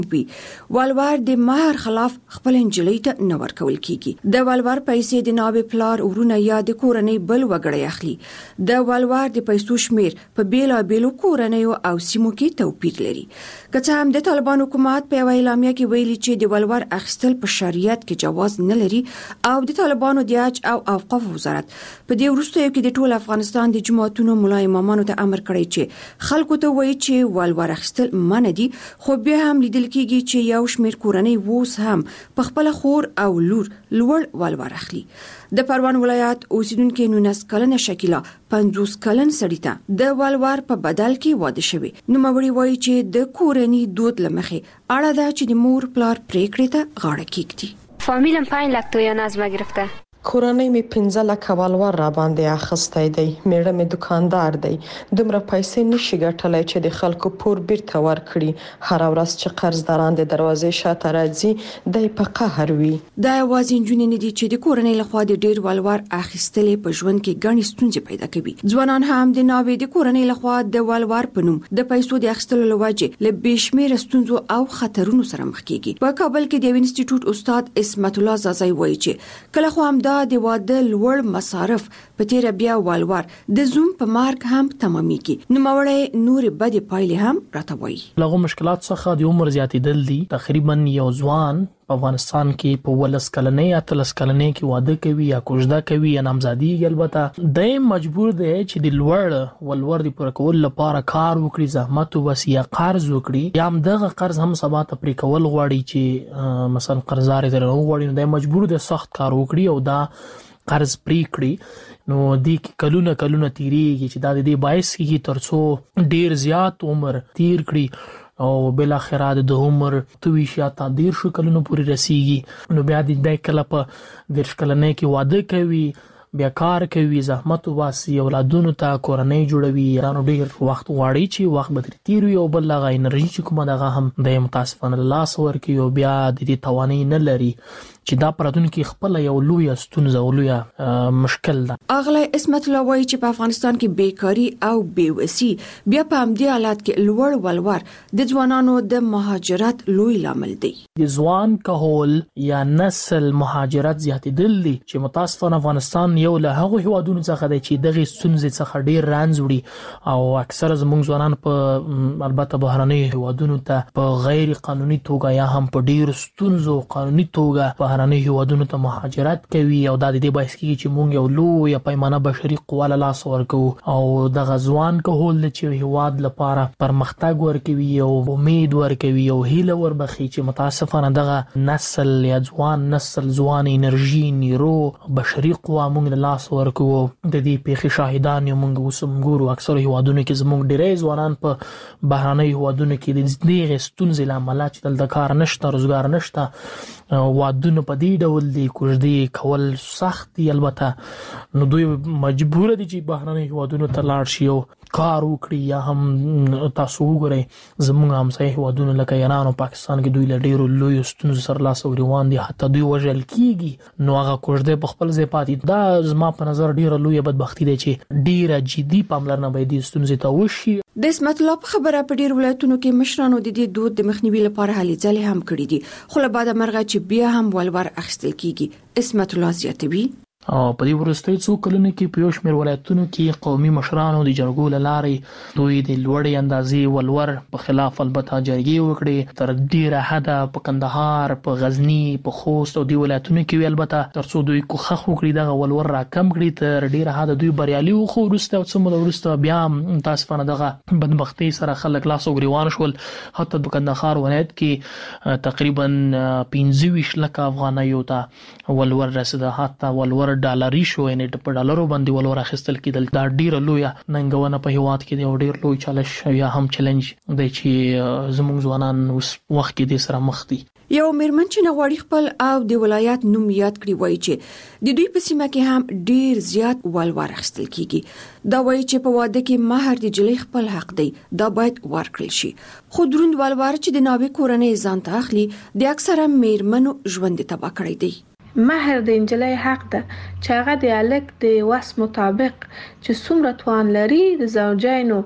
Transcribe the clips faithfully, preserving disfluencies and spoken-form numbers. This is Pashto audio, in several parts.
وي. والوار د مہر خلاف خپل انجلۍ ته نه ورکول کیږي. د والوار پیسې د ناوې پلار ورونه یا د کورنۍ بل وګړی اخلي. د والوار د پیسو شمیر په بیلابیلو کورنیو او سیمو کې توپیر لري. که څه هم د طالبان حکومت په یوه اعلامیه کې ویلي چې د والوار اخیستل په شریعت کې جواز نه لري او د طالبانو د حج او اوقاف وزارت په دې وروستیو کې د ټول افغانستان د جماعتونو ملا امامانو ته امر کړی چې خلکو ته وایي چې والوار اخیستل منع دي، خو بیا هم لیدل کېږي چې یو شمیر کورنۍ اوس هم په خپل خور او لور لوړ والوار اخلي. د پروان ولایت اوسیدونکو نونس کلنه شکیلا پنځوس کلن سړی ته د والوار په بدل کې واده شوی. نو موري وایي چې د کورنۍ دود لمخې اړه ده چې د مور پلار پریکړې ته غاړه کېږدي. فامیلم پنج لک تویان از ما گرفته. کورنۍ می پنځه لکه والوار را باندې اخیستی دی. میړه می دکاندار دی. دومره پیسې نشي ګټلای چې د خلکو پور بیرته ورکړي. هر ورځ چې قرضداران د دروازې شاته راځي دی په قهر وي. دا یوازې نجونې نه دي چې د کورنۍ لخوا د ډیر والوار اخیستلې په ژوند کې ګڼې ستونزې پیدا کوي. ځوانان هم د ناوې د کورنۍ لخوا د والوار په نوم د پیسو د اخیستلو لوجه له بشمیره ستونزو او خطرونو سره مخ کیږي. په کابل کې د انسټیټیوټ استاد اسمت الله زازای وایي چې کله خو هم دا د واده لوړ مصارف په تیر بیا والوار د زوم په مارک هم تمامېږي. نو موري نور بد پایلې هم راتوي. لغو مشکلات څخه د عمر زیاتېدل دي. تقریبا یو ځوان په افغانستان کې په ولس کلنې اتلس کلنې کې واده کوي یا کوژده کوي یا نامزادي البته د مجبور دی چې د لوړ ولور د پر کول لپاره کار وکړي، زحمت وباسي یا قرض وکړي، یا هم دغه قرض هم سبا ته پرې کول غواړي چې مثلا قرضدار یې درنه غواړي، نو د مجبور دی سخت کار وکړي او دا قرض پرې کړي. نو د کلونه کلونه تیریږي چې دا د دې باعث کیږي ترڅو ډیر زیات عمر تیر کړي او بل اخره د عمر تویش یا تدیر شو کلونو پورې رسیږي. نو بیا د کله په درش کلنې کې واده کوي، بیا کار کوي، زحمت واسي، اولادونو ته کورنۍ جوړوي، رانو ډیر وخت غواړي چې وخت به تیر وي او بل هغه انرژي چې کومه دغه هم د متاسفانه لاس ورکي او بیا د دې توانای نه لري چې دا پراتونکو خپل یو لوی ستونزه او لوی مشکل ده. اغلی اسمت الله وایي چې په افغانستان کې بیکاری او بیوسی بیا په همدې حالت کې لوړ ولور د ځوانانو د مهاجرت لوی لامل دی. د ځوان کهول یا نسل مهاجرت زیاتېدل دي چې متاسفانه افغانستان یو له هغه هیوادونو څخه دی چې دغه ستونزې څخه ډیر رانځ وړي او اکثر زموږ ځوانان په البته بهرنۍ هیوادونو ته په غیر قانوني توګه یا هم په ډیر ستونزو قانوني توګه بهرنۍ هیوادونو ته مهاجرت کوي او دا د دې باعث کیږي چې موږ یو لوی پیمانه بشري قوه له لاس ورکو او د غزوان کهول چې هیواد لپاره پرمختګ ورکوي او امید ورکوي او هیله وربخي چې متاسفانه دغه نسل یا ځوان نسل ځوان انرژي نیرو بشري قوه موږ له لاس ورکو. د دې پیښې شاهدان یو موږ وسم ګورو اکثر هیوادونو کې زموږ ډېری ځوانان په بهرنۍ هیوادونو کې د دې ستونزې لامل چې دلته کار نشته، روزګار نشته، وادونه په دې ډول دي، کوژدې کول سخت دي. البته نو دوی مجبور دي چې بهرنۍ هیوادونو ته لاړ شي او کار وکړي. یا هم تاسو وګورئ زموږ همسایه هیوادونه لکه ایران او پاکستان کې دوی له ډیرو لویو ستونزو سره لاس او ګریوان دي، حتی دوی وژل کیږي. نو هغه کوژدې په خپل ځای پاتې. دا زما په نظر ډیره لویه بدبختی ده چې ډیره جدي پاملرنه باید دې ستونزې ته وشي. د اسمت الله په خبره په ډیر ولایتونو کې مشرانو د دې دود د مخنیوي لپاره هلې ځلې هم کړې دي، خو له بعده مرغه چې بیا هم ولور اخیستل کیږي. اسمت الله زیاتوي او په دې وروستي څو کلونو کې په یو شمېر ولایتونو کې قومي مشرانو د جرګو له لارې دوی د لوړې اندازې ولور په خلاف البته جرګې وکړې تر ډیره حده په کندهار، په غزنی، په خوست او د ولایتونو کې البته ترڅو دوی کوښښ وکړي دغه ولور را کم کړي تر ډیره حده دوی بریالي وو. خو وروسته څه موده وروسته بیا تاسفانه دغه بدبختۍ سره خلک لاس او ګریوان شول. حتی د کندهار ولایت کې تقریبا پنځه ویشت لکه افغانیو ته ولور رسیده، حتی ولور ډالري شو، یعنی په ډالرو باندې ولور اخیستل کېدل. دا ډیره لویه ننګونه په هیواد کې دی او ډیر لوی چالش یا هم چیلنج دی چې زموږ ځوانان اوس وخت کې د سره مخ دي. یو میرمن چې نغواړي خپل او د ولایت نوم یاد کړي وایي چې د دوی په سیمه کې هم ډیر زیات ولور اخیستل کیږي. دا وایي چې په واده کې مہر د جلۍ خپل حق دی، دا باید ورکړل شي. خو دروند ولور چې د ناوې کورنۍ ځان ته اخلي د اکثره میرمنو ژوند تباه کړی دی. مہر د انجلۍ حق ده چې هغه د الک د وس مطابق چې څومره توان لري د زوجینو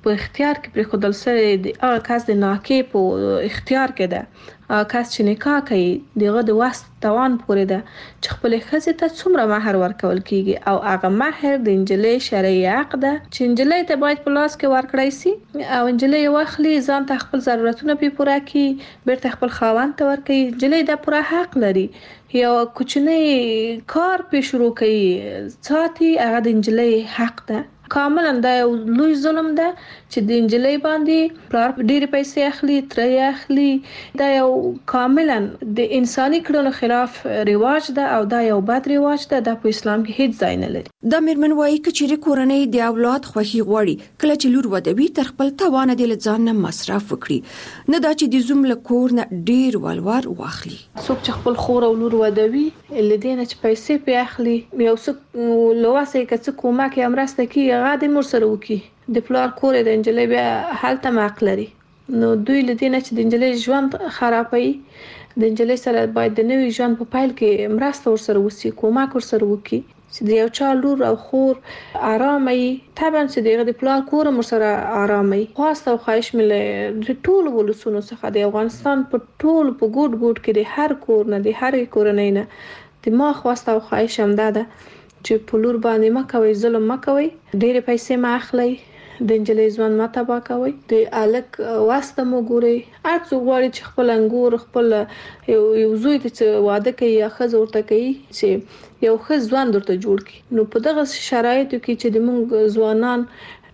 په اختیار کې پرې خودل سره د هغه کس د ناکې په اختیار کې ده. کس چې نکاح کوي دغه د وس توان پورې ده چې خپل ښځې ته څومره مہر ورکول کیږي او هغه مہر د انجلۍ شرعي حق ده چې انجلۍ ته باید په لاس کې ورکړی سي او انجلۍ واخلي ځان ته خپل ضرورتونه پی پوره کړي بیرته خپل خاوند ته ورکړي. انجلۍ دا پوره حق لري. یو کوچنی کار پی شروع کړي ساتي هغه د انجلۍ حق ده. کاملا دا یو لوی ظلم ده چې د انجلۍ باندې پلار ډېری پیسې اخلي ترې اخلي. دا یو کاملا د انساني کړنو خلاف رواج ده او دا یو بد رواج ده. دا په اسلام کې هیڅ ځای نه لري. د میرمن وايي چې کورنۍ د اولاد خوښي غواړي کله چې لور ودوي تر خپل توان د ځان نه مصرف وکړي نه دا چې د زوم له کور نه ډیر ولور واخلي. څوک چې خپل خور او لور ودوي لدینه چې پیسې پی اخلي یو څه لواسه کې څه کومه کې امرسته کی هغه د مور سره وکي د پلار کور د انجلۍ بیا حالت ماق لري. نو دوی لدینه چې د انجلۍ ژوند خرابوي د انجلۍ سره باید د نوې ژوند په پایل کې مرسته ورسره وسی کومک ورسره وکي چې د یو چا لور او خور آرامي طبعا چې دغه د پلار کور مر سره آرامي. خواسته او خواهش مې د ټول ولسونو څخه د افغانستان په ټول په ګوټ ګوټ کې د هر کور نه د هر کورنۍ نه د ما خواسته او خواهش هم ده چې په لور باندې ما کوي ظلم ما کوي ډېر پیسې ما اخلي د انجلۍ ژوند ما تبا کوي د الک واسطه مو ګوري ارڅو غواړي چې خپل انګور خپل یو زوی ته واده کوي یا خزه ورته کوي چې یو خز ژوند ورته جوړ کړي. نو په دغه شرایطو کې چې د موږ ځوانان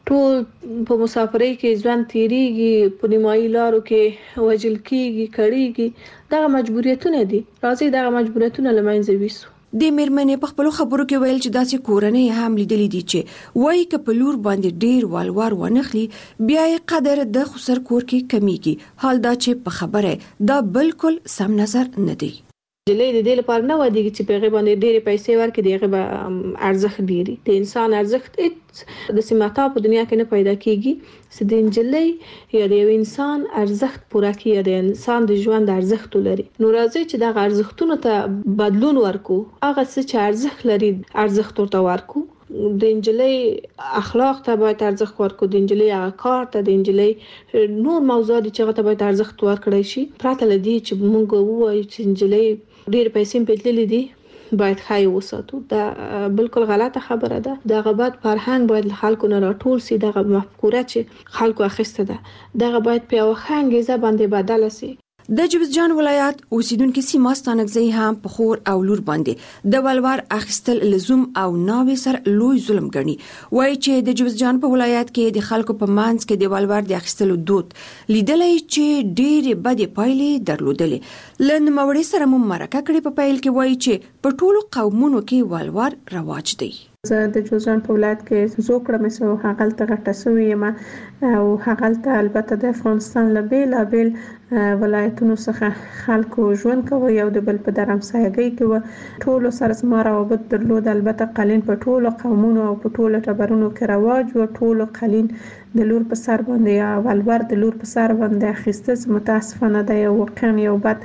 ټول په مسافرۍ کې ژوند تیریږي په نیمایي لارو کې وجل کیږي کړيږي دغه مجبوریتونه دي. راځي دغه مجبوریتونه لمنځه ویسو. د میرمنې په خپل خبرو کې ویل چې داسې کورنۍ هم لیدلې دي چې وایي ک په لور باندې ډیر والوار ونخلي بیا یې قدر د خسر کور کې کمیږي. حال دا چې په خبره دا بالکل سم نظر نه دی. انجلۍ د دې لپاره نه ودیږي چې په غیبه باندې ډېر پیسې ورکړي دغه به ارزښت ډیری د انسان ارزښت د سیماتا په دنیا کې نه پیدا کیږي چې د انجلۍ یا د یو انسان ارزښت پوره کیږي د انسان د ژوند ارزښت لري. نو راځي چې دغه ارزښتونو ته بدلون ورکو هغه څه چې ارزښت لري ارزښت ورته ورکو. د انجلۍ اخلاق ته باید ارزښت ورکو د انجلۍ هغه کار ته د انجلۍ نور موضوعات چې هغه ته باید ارزښت ورکړی شي پرته لدی چې موږ ووایو چې انجلۍ ډېر پیسې په تللې دي باید خای وساتو. دا بالکل غلطه خبره ده. د غبط فرهنګ باید خلکو نه راټول سي. دغه مفکوره چې خلکو اخیسته ده دغه باید په وخانګیزه باندې بدل سي. د جوزجان ولایت اوسیدونکو سیمه ستانګزي هم په خور او لور باندې د ولور اخیستل لزوم او ناوي سر لوی ظلم ګڼي. وایي چې د جوزجان په ولایت کې د خلکو په مانځ کې د ولور د اخیستلو دود لیدلې چې ډېر بد پایلې درلودلې. لن موري سره مو مرکه کړې په پایل کې وایي چې په ټولو قومونو کې ولور رواج دی. زه د جوزجان په ولایت کې زوکړه مې سو هغلته غټه سوې یم او هغلته البته د افغانستان له بیلابیل ولایتونو څخه خلکو ژوند کوي او د بل په درمسایګۍ کې و ټولو سره زما روابط درلود. البته قالین په ټولو قومونو او په ټولو ټبرونو کې رواج و. ټولو قالین د لور په سر باندې یا ولور د لور په سر باندې اخیسته متاسفانه د یو واقعا یو بد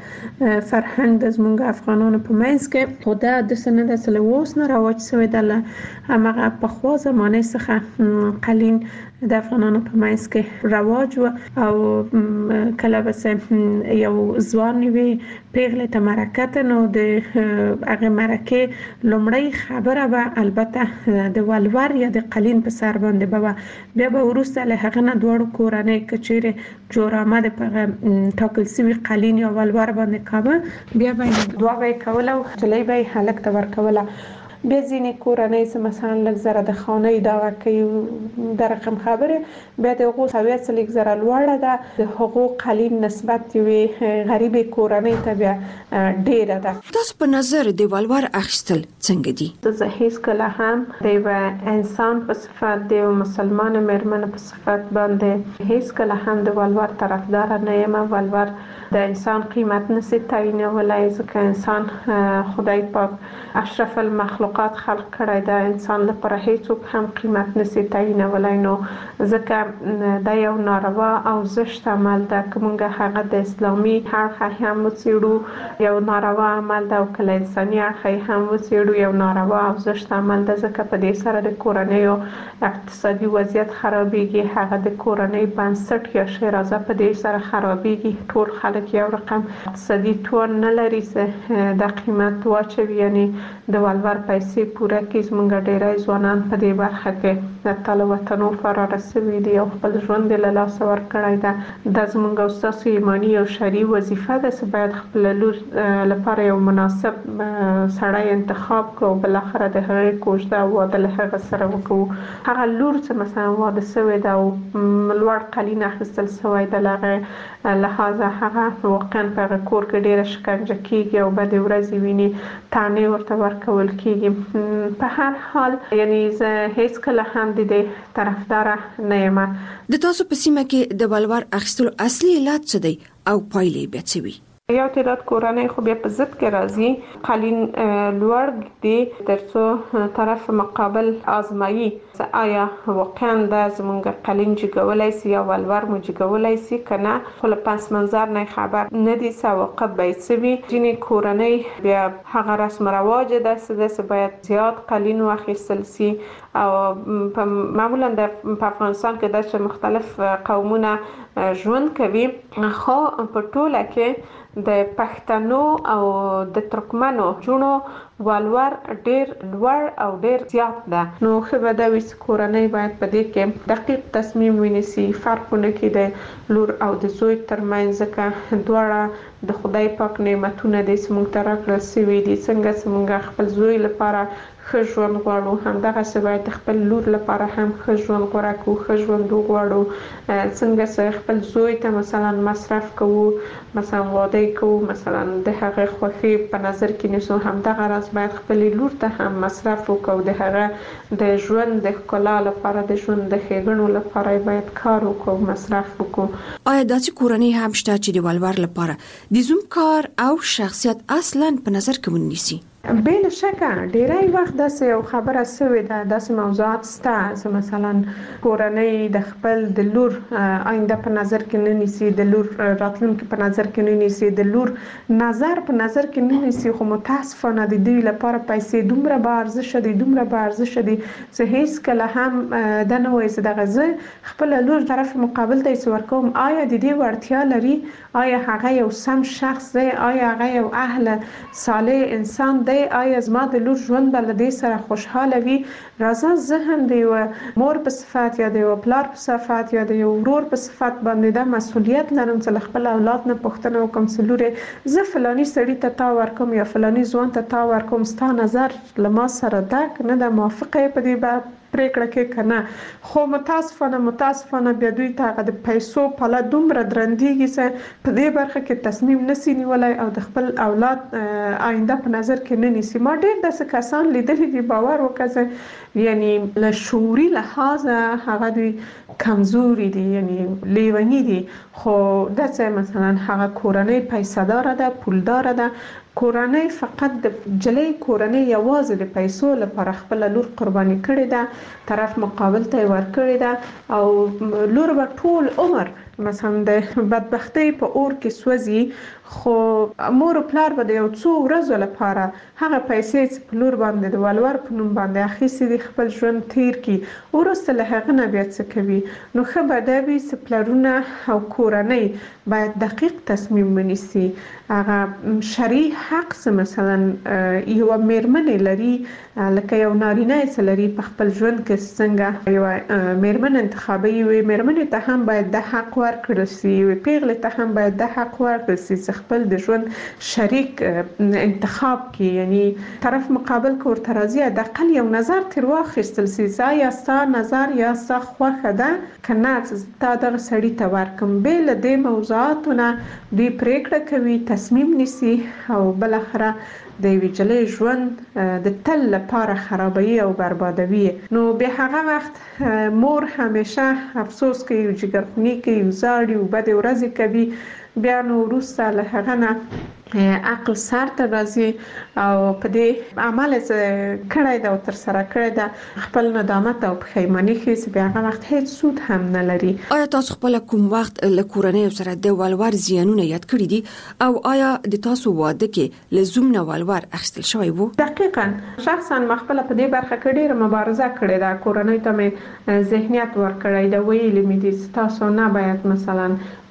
فرهنګ د زمونږ افغانانو په منځ کې خو دا د سند اصل اوس نه رواج شوی دی. همغه په خوا زمانه څخه قالین د افغانانو په منځ کې رواج و او کله بس یو ځوان وی پیغله ته مرکه نو د هغه مرکه لومړی خبره به البته د ولور یا د قالین په سر باندې به بیا به ورسته له هغه نه دوړو کورنۍ کچېره جوړ آمد په ټاکل سوي قالین یا ولور باندې کاوه بیا به دوا به کوله او چلای به هلک ته ورکوله. بیا ځینې کورنۍ چې مثلا لږ زره د خانه دا کوي د رقم خبره بیا د هغو سویه څه لږ زره لوړه ده د هغو قالین نسبت یوې غریبې کورنۍ ته بیا ډېره ده. تاسو په نظر د ولور اخیستل څنګه دي؟ زه هیڅکله هم د یوه انسان په صفت د یو مسلمان مېرمن په صفت باندې هیڅکله هم د ولور طرفدار نه یم. ولور د انسان قیمت نشي تعیینولی ځکه انسان خدای پاک اشرف المخلوق مخلوقات خلق کړی دا انسان لپاره هیڅوک هم قیمت نسی تعینولای. نو ځکه دا یو ناروا او زشت عمل ده که موږ هغه د اسلامي اړخ هم وڅېړو یو ناروا عمل ده او کله انساني اړخ هم وڅېړو یو ناروا او زشت عمل ده ځکه په دې سره د کورنیو اقتصادي وضعیت خرابېږي، هغه د کورنۍ بنسټ یا شیرازه په دې سره خرابېږي. ټول خلک یو رقم اقتصادي توان نه لري چې دا قیمت واچوي، یعنی د ولور پیسې پوره کړي. زموږ ډېری ځوانان په دې برخه کې د تاله وطنو فراره سوي دي او خپل ژوند یې له لاسه ورکړی ده. دا زموږ او ستاسو ایماني او شرعي وظیفه ده چې باید خپل لور لپاره یو مناسب سړی انتخاب کړو او بالاخره د هغې کوژده او واده له هغه سره وکړو. هغه لور چې مثلا واده سوې ده او لوړ قلین اخیستل سوی ده له هغې لحاظه هغه واقعا په هغه کور کې ډېره شکنجه کېږي او بدې ورځې ویني، طعنې ورته ورکول کېږي. په هر حال یعنی زه هیڅکله هم د دې طرفداره نه یم. د تاسو په سیمه کې د ولور اخیستلو اصلي علت څه دی او پایلې بیا څه وي؟ یو تعداد کورنۍ خو بیا په ضد کې راځي، قلین لوړ دی ترڅو طرف مقابل آزمایي آیا واقعا دا زمونږ قلین جګولی سي یا ولور مو جګولی سي که نه، خو له پس منظر نه خبر نه دي چې عواقب به یې څه وي. ځینې کورنۍ بیا هغه رسم رواج داسې ده چې باید زیات قلین واخیستل سي او معمولا په افغانستان کې دا چې مختلف قومونه ژوند کوي، خو په ټوله کې د پښتنو او د ترکمنو جونو ولور ډیر لوړ او ډیر زیات ده. نو خو به دا وي چې کورنۍ باید په دې کې دقیق تصمیم ونیسي، فرق ونه کړي د لور او د زوی ترمنځ، ځکه دواړه د خدای پاک نعمتونه دي چې موږ ته راکړل سوي دي. څنګه چې موږ خپل زوی لپاره ښه ژوند غواړو، همدغسې باید د خپل لور لپاره هم ښه ژوند غوره کړو، ښه ژوند وغواړو. څنګه چې خپل زوی ته مثلا مصرف کوو، مثلا واده کوو، مثلا د هغې خوښي په نظر کې نیسو، همدغه راز باید خپل لور ته هم مصرف وکړو، د هغه د ژوند د ښکلا لپاره، د ژوند د ښېګڼو لپاره باید کار وکړو، مصرف وکړو. آیا داسې کورنۍ هم شته چې د ولور لپاره د زوم کار او شخصیت اصلا په نظر کې ونیسي؟ بلا شکه ډیری وخت داسې یو خبره سوې ده، داسې موضوعات شته چې مثلا کورنۍ د خپل د لور آینده په نظر کې نه نیسي، د لور راتلونکي په نظر کې نه نیسي، د لور نظر په نظر کې نه نیسي، خو متاسفانه د دوی لپاره پیسې دومره با ارزښت دي، دومره با ارزښت دي چې هیڅکله هم دا نه وایي چې دغه زه خپل لور طرف مقابل ته یې ورکوم آیا د دې وړتیا لري، آیا هغه یو سم شخص دی، آیا هغه یو اهل صالح انسان دی، آیا زما د لور ژوند به له دې سره خوشحاله وي. راځه زه هم د یوه مور په صفت یا د یوه پلار په صفت یا د یو ورور په صفت باندې دا مسؤلیت لرم چې له خپل اولاد نه پوښتنه وکړم چې لورې زه فلاني سړي ته تا ورکوم یا فلاني ځوان ته تا ورکوم، ستا نظر له ما سره ده که نه ده، موافقه یې په دې پریکړه کې که نه. خو متاسفانه متاسفانه بیا دوی ته هغه د پیسو پله دومره درندېږي چې په دې برخه کې تصمیم نسی نیولی او د خپل اولاد آینده په نظر کې نه نیسي. ما ډېر داسې کسان لیدلي دي، باور وکړه، یعنی له شعوري لحاظه هغه دوی کمزوري دي، یعنی لیوني دي، خو داسې مثلا هغه کورنۍ پیسه داره ده، پولداره ده، کورنۍ فقط د جلۍ کورنۍ یوازې د پیسو لپاره خپل لور قرباني کړې ده، طرف مقابل ته یې ورکړې ده او لور به ټول عمر مثلا د بدبختۍ په اور کې سوځي، خو مور او پلار به د یو څو ورځو لپاره هغه پیسې چې په لور باندې د ولور په نوم باندې اخیستې دي خپل ژوند تیر کړي، وروسته له هغه نه بیا څه کوي. نو ښه به دا وي چې پلرونه او کورنۍ باید دقیق تصمیم ونیسي. هغه شرعي حق چې مثلا یوه میرمنې لري، لکه یو نارینه چې لري په خپل ژوند کې څنګه یوه میرمن انتخابوي، یوې میرمنې ته هم باید دا حق ورکړل سي، یوې پیغلې ته هم باید دا حق ورکړل سي چې خپل د ژوند شریک انتخاب کې، یعنی طرف مقابل که ورته راځي حداقل یو نظر ترې واخیستل سي چې یا ستا نظر یا ستا خوښه ده که نه چې تا دغه سړي ته ورکړم. بې له دې موضوعاتو نه دوی پریکړه کوي، تصمیم نیسي او بالاخره د یوې جلۍ ژوند د تل لپاره خرابوي او بربادوي. نو بیا هغه وخت مور همیشه افسوس کوي، جګرخوني کوي، وزاړي او بدې ورځې کوي، بیا نو وروسته له هغه نه عقل سر ته راځي او په دې عمل کړای دا تر سره کړی دا خپل ندامت او پښیماني هیڅ بیا هغه وخت هیڅ سود هم نه لري. آیا تاسو خپل کوم وخت له کورنۍ سره د ولور زیانونه یاد کړی دي او آیا د تاسو واده کې لزوم نه ولور اخیستل شوی وو؟ دقیقاً شخصا مخبل په دې برخه کې ډیره مبارزه کړې ده. کورنۍ ته مې ذهنیت ورکړی دا ویلې مې دي تاسو نه باید مثلا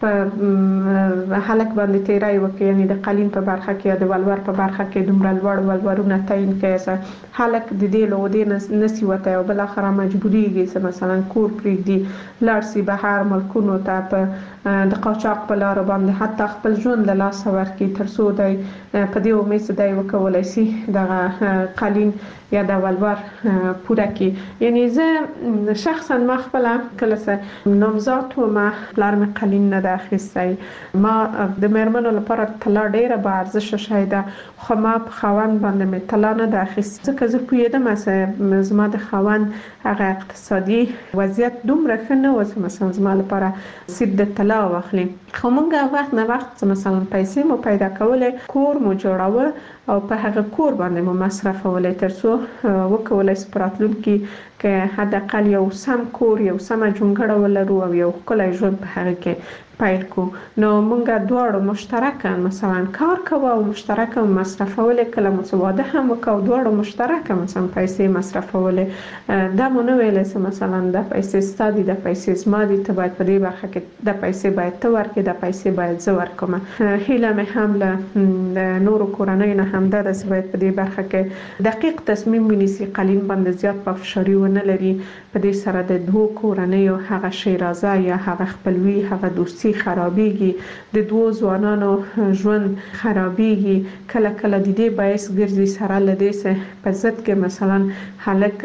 په حالک باندې تیرای وکړي، یعنی د قالین په برخه کې یا د ولور په برخه کې دومره لوړ ولورونه تعیین کړي. حالک د دې له ودې نسی وته او بل اخر مجبوریږي چې مثلا کور پرېږدي لاړ شي بهر ملکونو ته په د قاچاق په لار باندې حتی خپل ژوند له لاس ورکړي تر څو دی په دې امید چې دی وکولای شي دغه قالین یا د ولور پوره کړي. یعنی زه شخصا ما خپل کله څه نامزاد وم پلار مې قالین نه اخیستی. ما د مېرمنو لپاره طلا ډیره با ارزښت شوی ده خو ما په خاوند باندې مې طلا نه ده اخیستې ځکه زه پوهېدم چې زما د خاوند هغه اقتصادي وضعیت دومره ښه نه و چې مثلا زما لپاره سیب د طلا واخلي. خو موږ وخت نه وخت مثلا پیسې مو پیدا کولې، کور مو جوړاوه او په هغه کور باندې مو مصرفولې تر څو وکولای شو په راتلونکي کې حداقل یو سم کور یو سمه جونګړه ولرو او یو ښکلی ژوند په هغه کې پیل کو. نو مونږ دواړو مشترکاً مثلا کار کوو او مشترکاً مصرفولې، کله مو څه واده هم وکړو دواړو مشترکاً مثلا پیسې مصرفولې. دا مو نه ویلی چې مثلا د پیسې ستا دي د پیسې زما دي ته باید په دې برخه کې د پیسې باید ته ورکړې د پیسې باید زه ورکوم. هیله مې هم له نورو کورنیو نه همدا ده چې باید په دې برخه کې دقیق تصمیم ونیسي، قالین باندې زیات پافشاري ونه لري. په دې سره د دوو کورنیو هغه شیرازه یا هغه خپلوي هغه دوستي خرابېږي، د دوو ځوانانو ژوند خرابېږي. کله کله د دې باعث ګرځي سره له دې چې په ضد کې مثلا هلک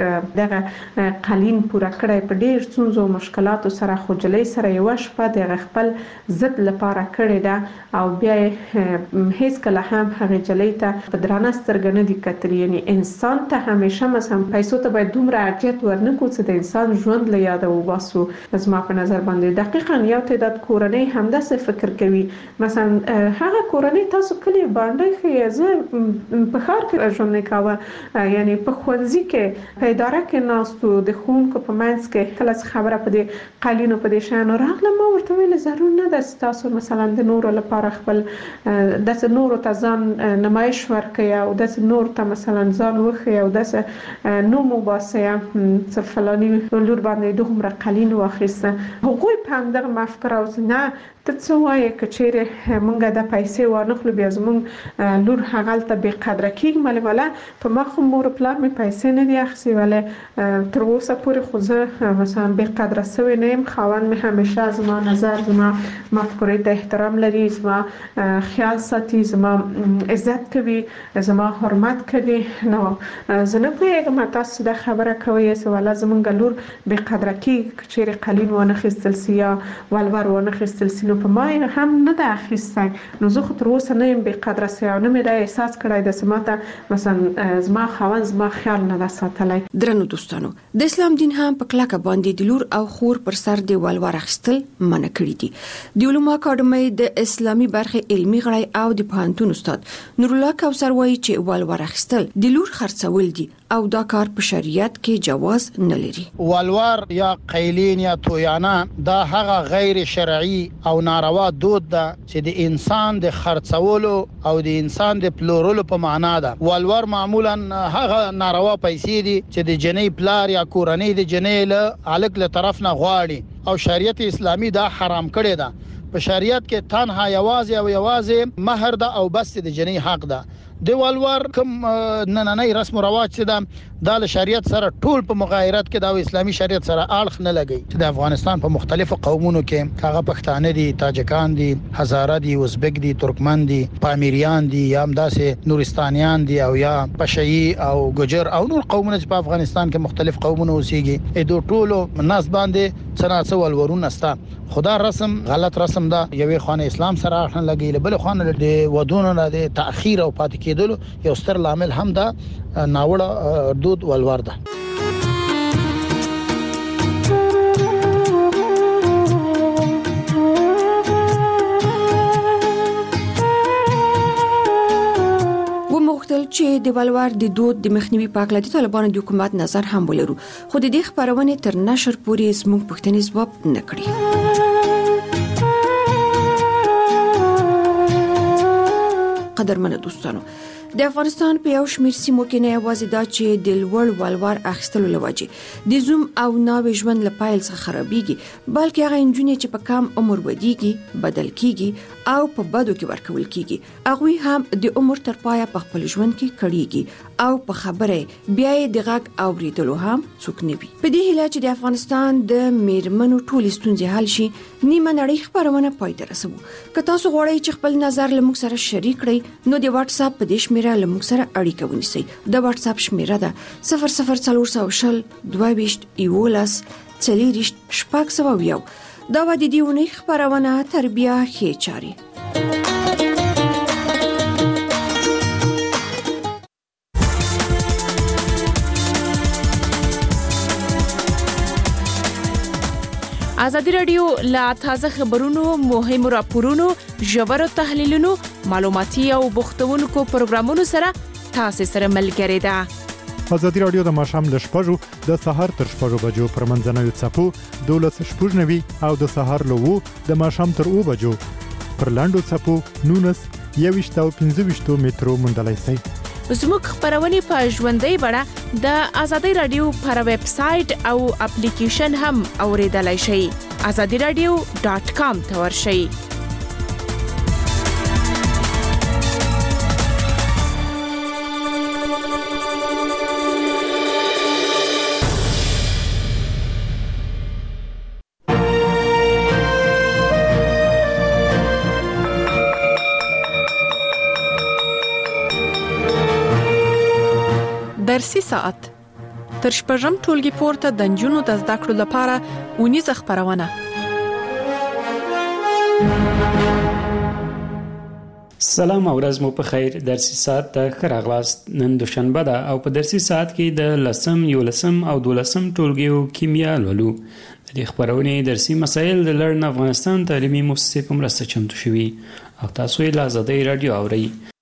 دغه قالین پوره کړی په ډېر ستونزو او مشکلاتو سره خو جلۍ سره یوه شپه د خپل ضد لپاره کړې ده او بیا یې هیڅ کله هم هغې جلۍ ته په درانه سترګه نه دي کتلي. یعنی انسان ته همیشه مثلا پیسو ته باید دومره ارجحیت ورنکړو چې د انسان ژوند له یاده وباسو. زما په نظر باندې دقیقاً یو تعداد کورنۍ همداسې فکر کوي. مثلا هغه کورنۍ تاسو کلی باندې خو زه په ښار کې ژوند کاوه، یعنی په ښوونځي کې په اداره کې ناستو د ښوونکو په منځ کې کله څه خبره په دې قالینو په دې شیانو راغله ما ورته ویل ضرور نه ده چې تاسو مثلا د نورو لپاره خپل داسې نورو ته ځان نمایش ورکړئ او داسې نورو ته مثلا ځان وښیئ او داسې نوم وباسئ چې فلاني لور باندې دومره قالین واخیسته. هغوی په همدغه مفکوره اوسي نه ته څه وایې که چیرې موږ د پیسې وانخلو بیا زموږ لور هغلته بې قدره کېږي. مالې والا په ما خو مور پلار مې پیسې نه دي اخیستې، ولې تر اوسه پورې خو زه مثلا بې قدره سوې نه یم. خاوند مې همیشه زما نظر زما مفکورې ته احترام لري، زما خیال ساتي، زما عزت کوي، زما حرمت کوي. نو زه نه پوهېږم تاسو دا خبره کوئ چې والا زموږ لور بې قدره کېږي که چیرې قالین وانخیستل سي یا ولور وانخیستل سي. نو په ما هم نه ده اخیستی. نو زه خو تر اوسه نه یم بې قدره سوی او نه مې دا احساس کړی ده چې ماته مثلا زما خاوند زما خیال نه ده ساتلی. درنو دوستانو، د اسلام دین هم په کلکه باندې د لور او خور پر سر د ولور اخیستل منع کړي دي. د علومو اکاډمۍ د اسلامي برخې علمي غړی او د پوهنتون استاد نور الله کوثر وایي چې ولور اخیستل د لور خرڅول دي او دا کار په شریعت کې جواز نه لري. ولور یا قیلین یا تویانه دا هغه غیر شرعي او ناروا دود ده چې د انسان د خرڅولو او د انسان د پلورلو په معنا ده. ولور معمولا هغه ناروا پیسې دي چې د جنۍ پلار یا کورنۍ د جنۍ له الک له طرف نه غواړي او شریعت اسلامي دا حرام کړی ده. په شریعت کې تنها یوازې او یوازې مہر ده او بس د جنۍ حق ده. د ولور کوم نننۍ رسم او رواج چې ده دا له شریعت سره ټول په مغایرت کې دا اسلامي شریعت سره اړخ نه لګي. چې د افغانستان په مختلفو قومونو کې هغه پښتانه دي، تاجکان دي، هزاره دي، ازبک دي، ترکمن دي، پامیریان دي، یا همداسې نورستانیان دي او یا پشهي او ګجر او نور قومونه چې په افغانستان کې مختلف قومونه اوسېږي. اې دوه ټولو ناس باندې څنګه ولورونه ستا خدا رسم غلط رسم ده. یوې خانه اسلام سره اړخ نه لګي، بل خانه د ودونو نه د تاخير او پاتې کېدلو یو ستر لامل هم ده ناوړه دود ولور ده. غوښتل چې د ولور د دود د مخنیوي په اړه د طالبانو د حکومت نظر هم ولرو، خو د دې خبرونه تر نشر پورې زموږ پوښتنې ځواب نه کړي. قدرمنو دوستانو، د افغانستان په یو شمېر سیمو کې نه یوازې دا چې د لوړ ولور اخیستلو لوجې د زوم او ناوې ژوند له پیل څخه خرابېږي، بلکې هغه نجونې چې په کم عمر ودیږي، بدل کیږي او په بدو کې ورکول کیږي، هغه هم د عمر تر پایه په خپل ژوند کې کړيږي او په خبره بیا یې د غږ اوریدلو هم څوک نه وي. په دې هیله چې د افغانستان د میرمنو ټولې ستونزې حل شي، نیمه نړۍ خبرونه پای ته رسوو. که تاسو غواړئ چې خپل نظر له موږ سره شریک کړئ، نو د واتس اپ په دې شمیره له موږ سره اړیکه ونیسئ. د واتس اپ شمیره ده صفر صفر څلور سوه شل دوه ویشت یولس څلوېښت شپږ سوه یو. دا و د دې اونۍ خبرونه تربیه ښې چارې. ازادي رادیو لا تازه خبرونو، مهمو راپورونو، ژورو تحلیلونو، معلوماتي او بوختونکو پروګرامونو سره تاسو سره ملګری ده. ازادي رادیو د ماښام ل شپږو د سهار تر شپږو بجو پر منځنوي څپو دولس شپږنوي او د سهار له وو د ماښام تر اوو بجو پر لاندو څپو نونس یويشت او پنځه ویشت مترو مونډلای شي. زموږ خبرونه په ژوندۍ بڼه د ازادي رادیو پر ویب سټ او اپلیکیشن هم اوریدلای شئ. azadi radio dot com ته ورشئ. درسي ساعت تر شپږم ټولګي پورته د نجونو د زده کړو لپاره ونیزه خبرونه. سلام او ورځ مو په خیر. درسي ساعت ته ښه راغلاست. نن دوشنبه ده او په درسي ساعت کې د لسم، یولسم او دولسم ټولګیو کیمیا لولو. د دې خبرونې درسي مسایل د لړن افغانستان تعلیمي مؤسسې په مرسته چمتو شوي او تاسو یې له ازادۍ رادیو اورئ.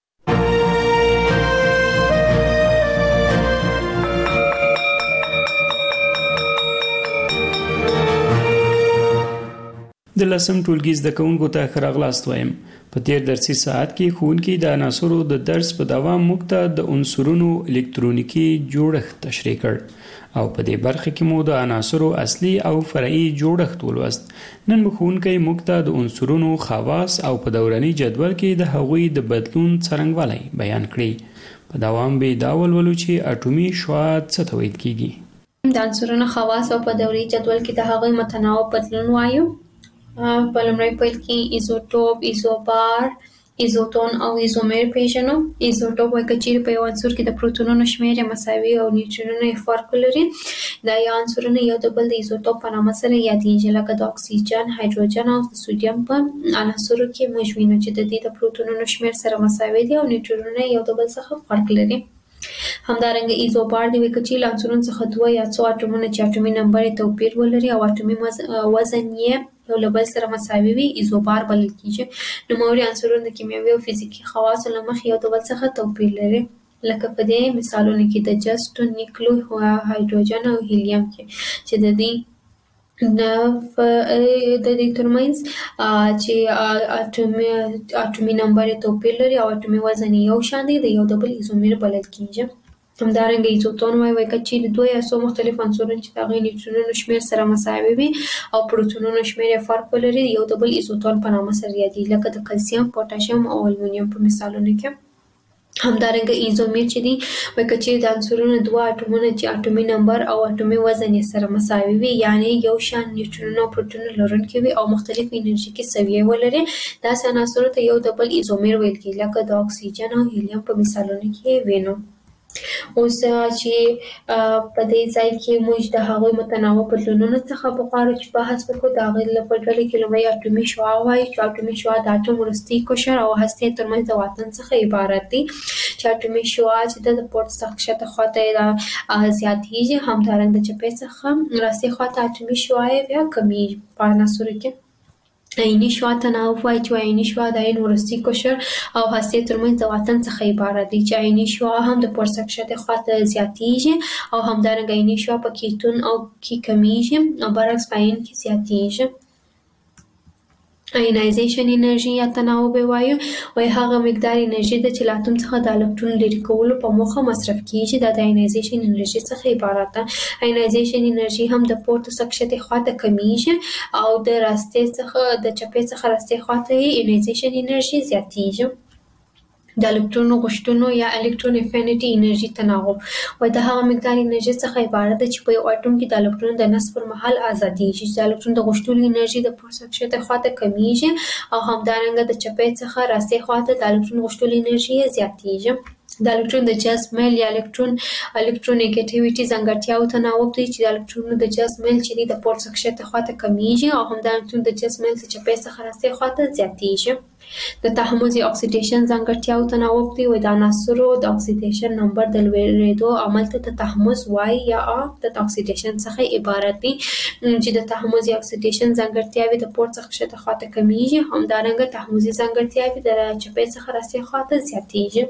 د لسم ټولګي زده کوونکو ته ښه راغلاست وایم. په تیر درسي ساعت کې ښوونکي د عناصرو د درس په دوام موږ ته د عنصرونو الکترونیکي جوړښت تشریح کړ او په دې برخه کې مو د عناصرو اصلي او فرعي جوړښت ولوست. نن مو ښوونکی موږ ته د عنصرونو خواص او په دوراني جدول کې د هغوی د بدلون څرنګوالی بیان کړي. په دوام به دا ولولو چې اټومي شعاع څه ته ویل کیږي. د عنصرونو خواص او په دوري جدول کې د هغوی متناوب بدلون وایو. په لومړي پیل کې ایزوټوپ، ایزوبار، ایزوتون او ایزومر پیژنو. ایزوټوپ وایي که چیرې په یو عنصر کې د پروتونونو شمېر مساوي او نیوټرونونه یې فرق لري، دا یو عنصرونه یو د بل د ایزوټوپ په نامه سره یادېږي، لکه د اکسیجن، هایدروجن او د سوډیم په عناصرو کې موږ وینو چې د دې د پروتونونو شمېر سره مساوي دي او نیوټرونونه یو د بل څخه فرق لري. همدارنګه ایزوبار دی وایي که چیرې له عنصرونو څخه دوه یا څو اټومونه چې اټومي نمبر یې توپیر ولري او اټومي وزن یې یو له بل سره مساوي وي، ایزوبار بلل کیږي. نوموړي عنصرونه د کیمیاوي او فزیکي خواصو له مخې یو د بل څخه توپیر لري، لکه په دې مثالونو کې د جست، نیکلو، هایدروجن او هیلیم کې چې د دې د دې ترمنځ چې اټومي اټومي نمبر توپیر لري او اټومي وزن یو شان دی، د یو د بل ایزومر بلل کیږي. همدارنګه ایزوتون وایي که چیرې دوه یا څو مختلف عنصرونه چې د هغوی نیوټرونونو شمېر سره مساوي وي او پروتونونو شمېر یې فرق ولري، یو د بل ایزوتون په نامه سره یادېږي، لکه د کلسیم، پوټاشیم او المونیم په مثالونو کې. همدارنګه ایزومر چې دی وایي که چیرې د عنصرونو دوه اټومونه چې اټومي نمبر او اټومي وزن یې سره مساوي وي، یعنې یو شان نیوټرونونه او پروتونونه لرونکي وي او مختلف انرژیکي سویې ولري، داسې عناصرو ته یو د بل ایزومر ویل کېږي، لکه د اکسیجن او هیلیم په مثالونو کې وینو. اوس چې په دې ځای کې موږ د هغوی متناوب بدلونونو څخه په غواړو چې بحث وکړو. د هغې له په ډله کې لومړی اټومي شعاع وایي چې اټومي شعاع د اټوم وروستی قشر او هستې ترمنځ د واټن څخه عبارت دی، چې اټومي شعاع چې د پورته څخه ښکته خواته زیاتېږي، همدارنګه د چپې څخه راستې خواته اټومي شعاع بیا کمیږي په عناصرو کې. عیني شوا تناوب وایي چې عیني شوا د عین وروستي قشر او هستې ترمنځ د واټن څخه عبارت دی چې عیني شوا هم د پورڅک شاته خواته زیاتیږي او همدارنګه عیني شوا په کیتون او کې کمیږي او برعکس په عین کې زیاتیږي. آینایزیشن انرژي یا تناوب وایو وایي هغه مقدار انرژي د چې له اتوم څخه د الکترون لرې کولو په موخه مصرف کیږي دا د آینایزیشن انرژي څخه عبارت ده. آینایزیشن انرژي هم د پورته سکشته خواته کمیږي او د راستي څخه د چپې څخه راستي خواته آینایزیشن انرژي زیاتیږي. د الکترون غشتونو یا الکترون افینیټي انرژي تناوب وایي د هغه مقدار انرژي څخه عبارت ده چې په یو اټوم کې د الکترون د نصب پر مهال ازادیږي. د الکترون د غشتولو انرژي د پورڅک شاته خواته کمیږي او همدارنګه د چپې څخه راستي خواته د الکترون غشتولو انرژي زیاتیږي. د الکترون د جذب میل یا الکترون الکترونیګیټیویټي ځانګړتیاو تناوب دی چې د الکترونونو د جذب میل چې د پورڅک شاته خواته کمیږي او همدارنګه د جذب میل د چپې څخه راستي خواته زیاتیږي. د تحمض یا اکسیډیشن ځانګړتیاو تناوب دی وایي د عناصرو د اکسیډیشن نمبر د لوړېدو عمل ته د تحمض وایي یا د اکسیډیشن څخه عبارت دی چې د تحمض یا اکسیډیشن ځانګړتیاوې د پورڅک شاته خواته کمیږي همدارنګه تحمضي ځانګړتیاوې د چپې څخه راستي خواته زیاتیږي.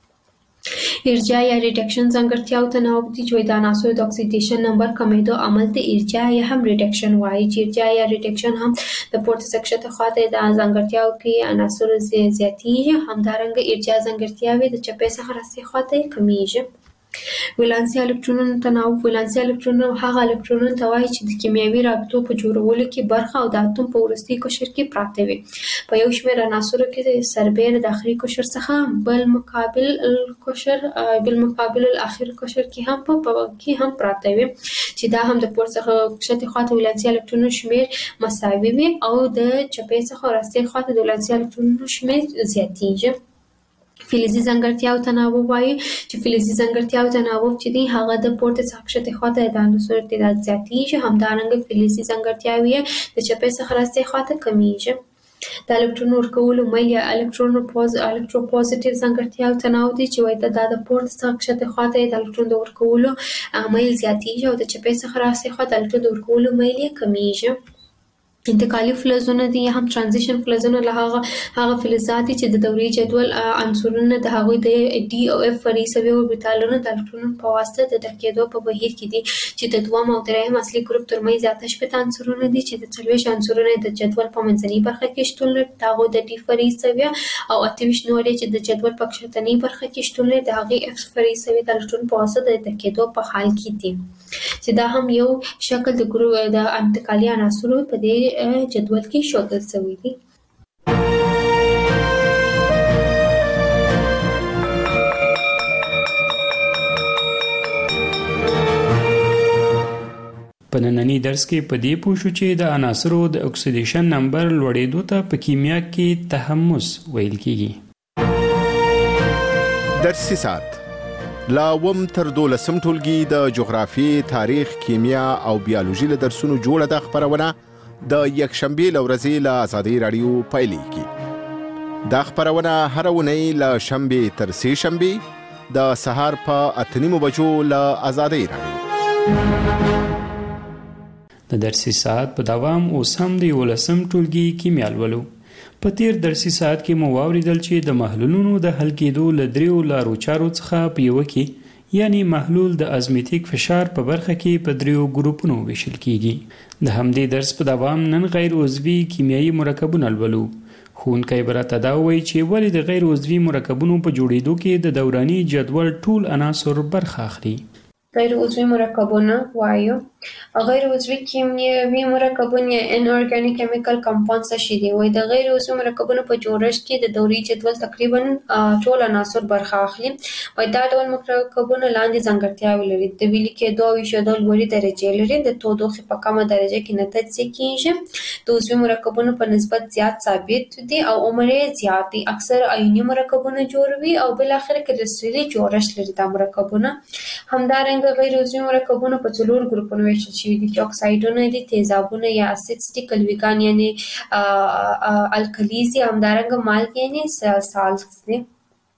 ارجاع یا ریډکشن ځانګړتیاو تناوب دي چې د عناصرو د اکسیډیشن نمبر کمیدو عمل ته ارجاع یا هم ریډکشن وایي چې ارجاع یا ریډکشن هم د پورته سکشته خواته د ځانګړتیاو کې عناصرو زیاتیږي همدارنګه ارجاع ځانګړتیاوې د چپې څخه راستي خواته کمیږي. ولانسي الکترونونو تناوب ولانسي الکترونونه هغه الکترونونه ته وایي چې د کیمیاوي رابطو په جوړولو کې برخه او د اتوم په وروستي قشر کې پراته وي. په یو شمېر عناصرو کې سربېره د اخري قشر څخه بل مقابل القشر بل مقابل الاخر قشر کې هم په کې هم پراته وي چې دا هم د پورڅخه شته خواته ولانسي الکترونونو شمېر مساوي وي او د چپې څخه راستي خواته د ولانسي الکترونونو شمېر زیاتیږي. فلزي ځانګړتیاو تناوب وایي چې فلزي ځانګړتیاو تناوب چې دی هغه د پورته سکشته خواته د عناصرو تعداد زیاتیږي همدارنګه فلزي ځانګړتیاوې د چپې څخه راستي خواته کمیږي. د الکترون ورکولو میل یا الکترون پوز الکتروپوزټیو ځانګړتیاو تناوب دي چې وایي دا د پورته سکشته خواته د الکترون د ورکولو میل زیاتیږي او د چپې څخه راستي خواته د الکترون د ورکولو میل یې کمیږي. انتقالي فلزونه دي یا هم ترانزیشن فلزونه له هغه هغه فلزات چې د دورې جدول عنصرونه د هغوی د ډي او اف فرعي اوربیتالونو د الکترونونو په واسطه د ډکېدو په بهیر کې دي چې د دویم او دریم اصلي ګروپ ترمنځ اته شپږ عنصرونه دي چې د څلوېښت عنصرونه د جدول په منځنۍ برخه کې شتون لري د هغوی د ډي فرعي سویه او اته ویشت نورې چې د جدول په کښتنۍ برخه کې شتون لري د هغې اف فرعي سویه د الکترون په واسطه د ډکېدو په حال کې دي چې دا هم یو شکل د ګروپ د انتقالي عناصرو په دې جدول کې ښودل شوی دی. په نننی درس کې په دې پوه شو چې د عناصرو د اکسیډیشن نمبر لوړېدو ته په کیمیا کې تحمض ویل کیږي. درسي ساعت لا وم تر دولسم ټولګي د جغرافیې، تاریخ، کیمیا او بیولوژي له درسونو جوړه ده خبرونه د یکشنبې له ورځې له ازادي رادیو پیلېږي. دا خبرونه هره اونۍ له شنبې تر سې شنبې د سهار په اته نیمو بجو له ازادي رادیو. د درسي ساعت په دوام اوس هم د یولسم ټولګي کیمیا لولو. په تیر درسي ساعت کې مو واوریدل چې د محلولونو د حل کېدو له دریو لارو چارو څخه په یوه کې یعنی محلول د ازمیتیک فشار په برخه کې په دریو ګروپونو ویشل کیږي. د همدې درس په دوام نن غیر عضوي کیمیاوي مرکبونه لولو. ښوونکی به راته دا وایي چې ولې د غیر عضوي مرکبونو په جوړېدو کې د دوراني جدول ټول عناصر برخه اخلي. غیر عضوي مرکبونه وایو غیر عضوي کیمیاوي مرکبونه یا ان اورګانیک کیمیکل کمپاونډز څه دي. وایي د غیر عضوي مرکبونو په جوړښت کې د دوري جدول تقریبا ټول عناصر برخه اخلي. وایي دا ډول مرکبونه لاندې ځانګړتیاوې لري. د ویلي کېدو او ایښودو لوړې درجې لري. د تودوخې په کمه درجه کې نه تجزیه کېږي. د عضوي مرکبونو په نسبت زیات ثابت دي او عمر یې زیات دی. اکثر آیوني مرکبونه جوړوي او بل اخر کې کرسټلي جوړښت لري دا مرکبونه. همدارنګه غیر عضوي مرکبونه په څلور ګروپونو ویشل شوي دي چې اکسایډونه دي، تیزابونه یا اسیدز دي، کلویګان یعنی الکلیز دي، همدارنګه مالګې یعنی سالټس دي.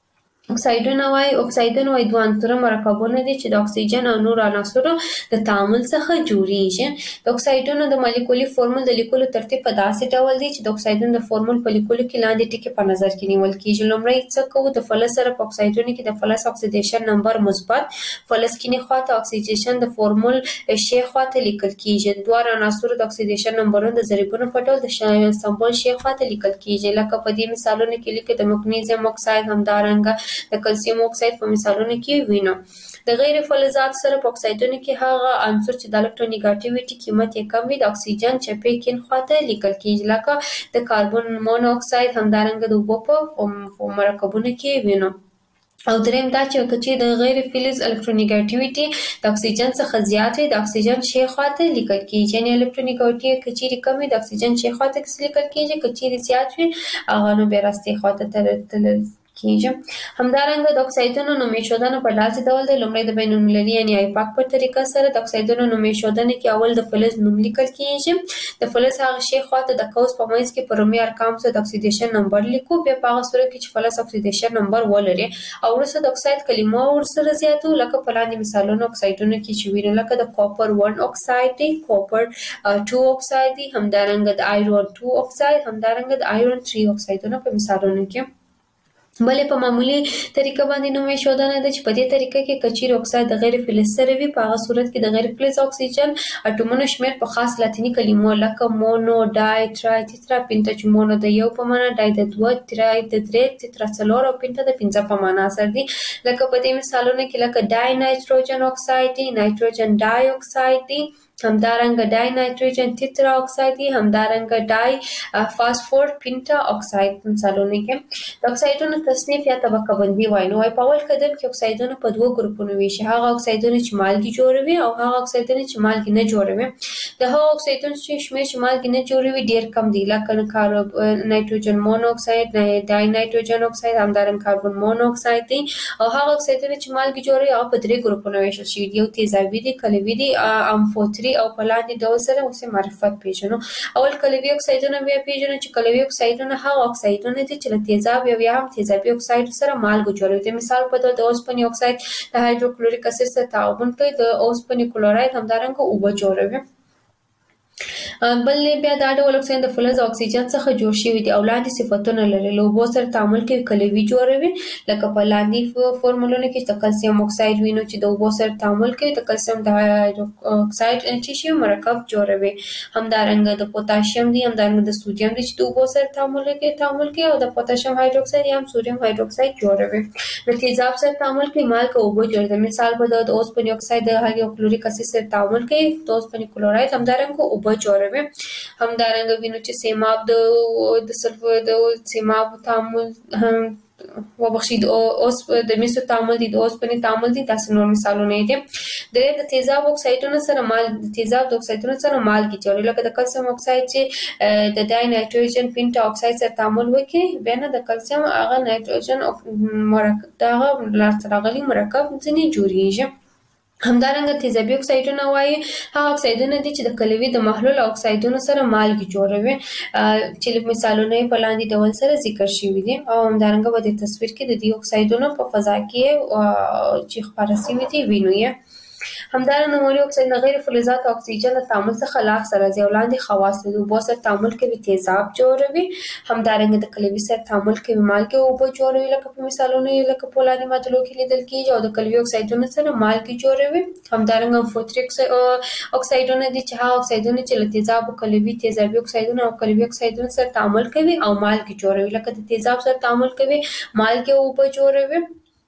اکسایډونه وای اکسایډونه وای دوه عنصره مرکبونه دي چې د اکسیجن او نور عناصرو د تعامل څخه جوړیږي. د اکسایډونو د مالیکولي فورمول د لیکلو ترتیب په داسې ډول دی چې د اکسایډونو د فورمول په لیکلو کې لاندې ټکي په نظر کې نیول کیږي. لومړی څه کوو، د فلز سره په اکسایډونو کې د فلز اکسیډیشن نمبر مثبت، فلز کینی خواته اکسیډیشن د فورمول شی خواته لیکل کیږي. دوه عناصرو د اکسیډیشن نمبرونو د ضریبونو په ډول د سمبول شی خواته لیکل کیږي. لکه په دې مثالونو کې لیکي د مګنیزیم اکساید همدارنګه د کلسیم اکساید په مثالونو کې وینو. د غیر فلزات سره په اکسایډونو کې هغه عنصر چې د الکترونیګټیویټي قیمت یې کم وي د اکسیجن چپې کین خواته لیکل کیږي، لکه د کاربن مونو اکساید همدارنګه د اوبو په مرکبونو کې وینو. او دریم دا چې کچې د غیر فلز الکترونیګټیویټي د اکسیجن څخه زیات وي د اکسیجن شی خواته لیکل کیږي. یعنی الکترونیګټیویټي کچې کم وي د اکسیجن شی خواته لیکل کیږي، کچې زیات وي هغه نو بیا راستي خواته تل کیږي. همدارنګه د اکسایډونو نومې شودنه په داسې ډول دی. لومړی د بین المللي یعنی آیپاک په طریقه سره د اکسایډونو نومې شودنه کې اول د فلز نوم لیکل کیږي. د فلز هغه شی خواته د قوس په منځ کې په رومي ارقام سره د اکسیډیشن نمبر لیکو، بیا په هغه صورت کې چې فلز اکسیډیشن نمبر ولري او وروسته د اکساید کلمه ورسره زیاتو، لکه په لاندې مثالونو اکسایډونو کې چې وینو، لکه د کاپر ون اکساید دی، کاپر ټو اکساید دی، همدارنګه د آیرون ټو اکساید، همدارنګه د آیرون تھری اکسایډونه په مثالونو کې. بلې په معمولی طریقه باندې نومې شودنه ده چې په دې طریقه کې کچیر اکساید د غیر فلز سره وي، په هغه صورت کې د غیر فلز اکسیجن اټومونو شمیر په خاص لاتینی کلمو لکه مونو، ډای، ترای، تترا، پینټا چې مونو د یو په معنا، ډای د دوه، ترای د درې، تترا څلور او پینټا د پنځه په معنا سره دي. لکه په دې مثالونو کې لکه ډای نایتروجن اکساید دی، نایتروجن ډای اکساید دی، همدارنګه ډای نایتروجن تترا اکساید دی، همدارنګه ډای فاسفور پینټا اکساید مثالونه کې. د اکسایډونو تصنیف یا طبقه بندي وای نو په اول قدم کې اکسایډونه په دوه ګروپونو ویشي، هغه اکسایډونه چې مالګې جوړوي او هغه اکسایډونه چې مالګې نه جوړوي. د هغه اکسایډونو چې شمیر چې مالګې نه جوړوي ډیر کم دي، لکه کاربن نایتروجن مونو اکساید، ډای نایتروجن اکساید، همدارنګه کاربن مونو اکساید دي. او هغه اکسایډونه چې مالګې جوړوي هغه په درې ګروپونو ویشل شوي دي، یو تیزابي دي، کلوي دي، امفوتري او په لاندې ډول سره اوسه معرفت پیژنو. اول کلوي اکسایډونه بیا پیژنو چې کلوي اکسایډونه هغه اکسایډونه دي چې له تیزاب یا هم تیزابي اکساید سره مالګه جوړوي. د مثال په توګه د اوسپنې اکساید د هایدروکلوریک اسید سره تعامل کوي، د اوسپنې کلوراید همدارنګه اوبه جوړوي. بل بیا دا ډول اکساید د فلز او اکسیجن څخه جوړ شوی دی او لاندې صفاتونه لري. له اوبو سره تعامل کوي کلوي جوړوي، لکه په لاندې فورمولونه کې د کلسیم اکساید وینو چې د اوبو سره تعامل کوي د کلسیم د اکساید چې شی مرکب جوړوي. همدارنګه د پوتاشیم دی، همدارنګه د سوډیم دی چې د اوبو سره تعامل کوي تعامل کوي او د پوتاشیم هایدروکساید یا هم سوډیم هایدروکساید جوړوي. د تیزاب سره تعامل کوي مالګه اوبه جوړوي. مثال په توګه د اوسپنې اکساید د هایدروکلوریک اسید سره تعامل کوي، د اوسپنې کلوراید همدارنګه اوبه جوړوي. همدارنګه وینو چې سیماب د د سلفر د سیماب تعامل هم وبخښید او اوس د میسو تعامل دي، د اوسپنې تعامل دي، تاسو نور مثالونه دي. د تیزاب اکسایډونو سره مال د تیزاب د اکسایډونو سره مالګې جوړوي، لکه د کلسیم اکساید چې د ډای نایتروجن پینټا اکساید سره تعامل وکړي، بیا نه د کلسیم هغه نایتروجن مرکب دغه لاسته راغلي مرکب ځینې جوړیږي. همدارنګه تیزابي اکسایډونه وایي هغه اکسایډونه دي چې د کلوي د محلول اکسایډونو سره مالګې جوړوي، چې مثالونه په لاندې ډول سره ذکر شوي دي. او همدارنګه په دې تصویر کې د دې اکسایډونو په فضا کې چې خپاره شوي دي وینو یې. همدارنګه نوموړي اکساید د غیر فلزات او اکسیجن د تعامل څخه لاس سره ځي او لاندې خواص لري. اوبو سره تعامل کوي تیزاب جوړوي، همدارنګه د کلوي سره تعامل کوي مالګې اوبه جوړوي، لکه په مثالونو لکه په لاندې معادلو کې لیدل کېږي، او د کلوي اکسایډونو سره مالګې جوړوي. همدارنګه امفوتریک اکسایډونه دي چې هغه اکسایډونه چې له تیزاب او کلوي تیزابي اکسایډونه او کلوي اکسایډونو سره تعامل کوي او مالګې جوړوي، لکه د تیزاب سره تعامل کوي مالګې اوبه جوړوي.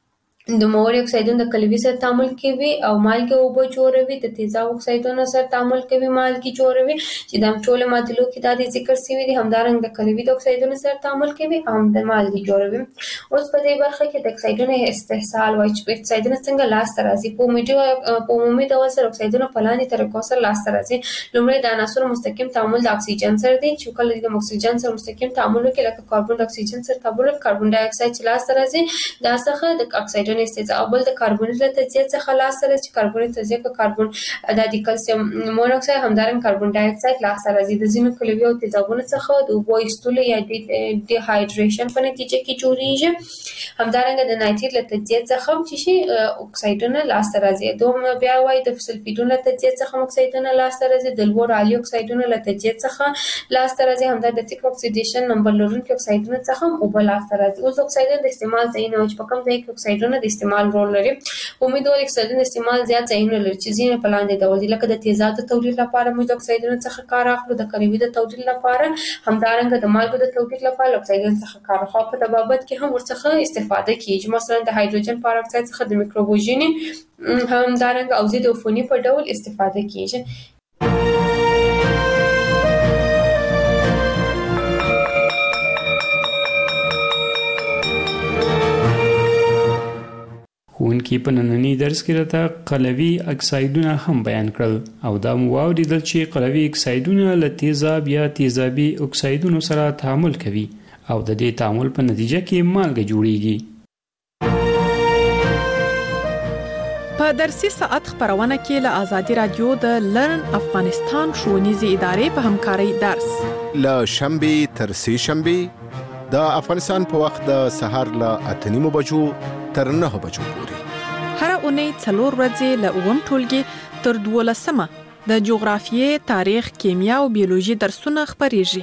د نوموړي اکسایډونه د کلوي سره تعامل کوي او مالګې اوبه جوړوي، د تیزاب اکسایډونو سره تعامل کوي مالګې جوړوي، چې د ټولو معادلو کې دا د ذکر شوي دي. همدارنګه د کلوي د اکسایډونو سره تعامل کوي او د مالګې جوړوي. اوس په دې برخه کې د اکسایډونو استحصال وایي چې اکسایډونه څنګه لاسته راځي. په عمومي په عمومي ډول سره اکسایډونه په لاندې طریقو سره لاسته راځي. لومړی د عناصرو مستقیم تعامل د اکسیجن سره دی، چې کله د اکسیجن سره مستقیم تعامل وکړي، لکه کاربن د اکسیجن سره تعامل وکړي، کاربن ډای اکساید چې لاسته راځي دا څخه د اکسایډونو استحصال. بل د کاربن له تجزیه څخه لاسته راځي، چې کاربن تجزیه کې کاربن د کلسیم مونوکساید همدارنګه کاربن ډای اکساید لاسته راځي. د ځینو کلوي او تیزابونو څخه د اوبو ایستلو یا ډي هایډریشن په نتیجه کې جوړیږي. همدارنګه د نایتریت له تجزیه څخه هم چې شي اکسایدونه لاسته راځي. دوم بیا وایي د سلفیدونو له تجزیه څخه اکسایدونه لاسته راځي، د لوړ عالي اکسایدونو له تجزیه څخه لاسته راځي، همدا د تیک اکسیډیشن نمبر لرونکي اکسایدونو څخه هم اوبه لاسته راځي. اوس اکسایدونو د استعمال ځای نه چې په کوم ځای کې اکسایدونه د استعمال رول لري. امیدوار اکسایدونو استعمال زیات ځایونه لري چې ځینې په لاندې ډول دي، لکه د تیزاب د تولید لپاره موږ د اکسایدونو څخه کار اخلو، د کریوي د تولید لپاره، همدارنګه د مالګو د تولید لپاره اکسایدونو څخه کار اخلو. په تبابت کې هم ورڅخه استفاده کیږي، مثلا د هایدروجن پر اکساید څخه د میکروبوژنې همدارنګه او ضد عفوني په ډول استفاده کیږي. ښوونکي په ننني درس کې راته قلوي اکسایدونه هم بیان کړل او دا مو واوریدل چې قلوي اکسایدونه له تیزاب یا تیزابي اکسایدونو سره تعامل کوي او د دې تعامل په نتیجه کې مالګه جوړیږي. په درسي ساعت خبرونه کې له آزادي رادیو د لرن افغانستان ښوونیزې ادارې په همکارۍ درس له شنبه تر سه شنبه د افغانستان په وخت د سهار له اته نیمو بجو تر نه بجو پورې هر اونۍ څلور ورځې له اووم ټولګي تر دولسمه د جغرافیې، تاریخ، کیمیا او بیولوژي درسونه خبريږي.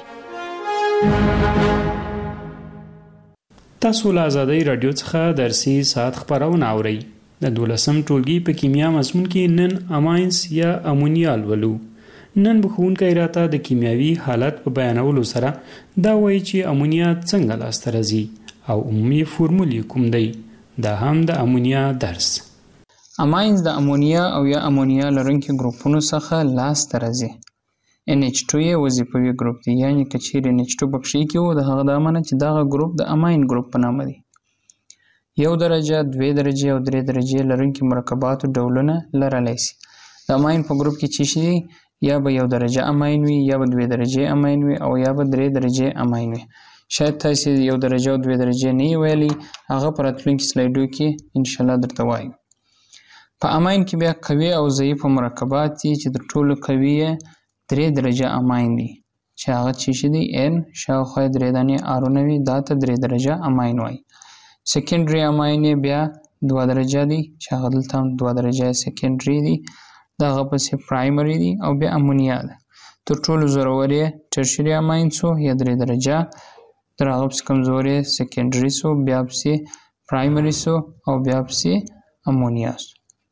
تاسو له آزادۍ رادیو څخه درسي ساعت خبرونه اورئ. د دولسم ټولګي په کیمیا مضمون کې نن اماینس یا امونیا لولو. نن به ښوونکی راته د کیمیاوي حالت په بیانولو سره دا وایي چې امونیا څنګه لاسته راځي او عمومي فورمول کوم دی. دا هم د امونیا درس. اماینز د امونیا او یا امونیا لرونکي ګروپونو څخه لاسته راځي. ان ایچ ټو یې وظیفوي ګروپ دی، یعنی که چیرې ان ایچ ټو پکې کې وو د هغه د امانه چې دغه ګروپ د اماین ګروپ په نامه دی. یو درجه، دوه درجه او درې درجه لرونکي مرکباتو ډولونه لرلی شي. د اماین په ګروپ کې چې شي یا به یو درجه اماین وي یا به دوه درجه اماین وي او یا به درې درجه اماین وي. شاید تاسو یو درجه او دوه درجه نه ویلي، هغه پر راتلونکي سلایډو کې ان شاء الله درته وایو. په اماین کې بیا قوي او ضعیف مرکبات دي چې د ټولو قوي درې درجه اماین دي چې هغه چې دي ان شاوخوا درې دانې ارونه وي، دا ته درې درجه اماین وایي. سیکنډري اماین بیا دوه درجه دي چې هغه دلته دوه درجه سیکنډري دي، دا هغه پسې پرایمري دي او بیا امونیا ده. تر ټولو زورور یې ټرشري اماین سو یا درې درجه، تر هغه پسې کمزوري سیکنډري سو، بیا پسې پرایمري سو او بیا پسې امونیا سو.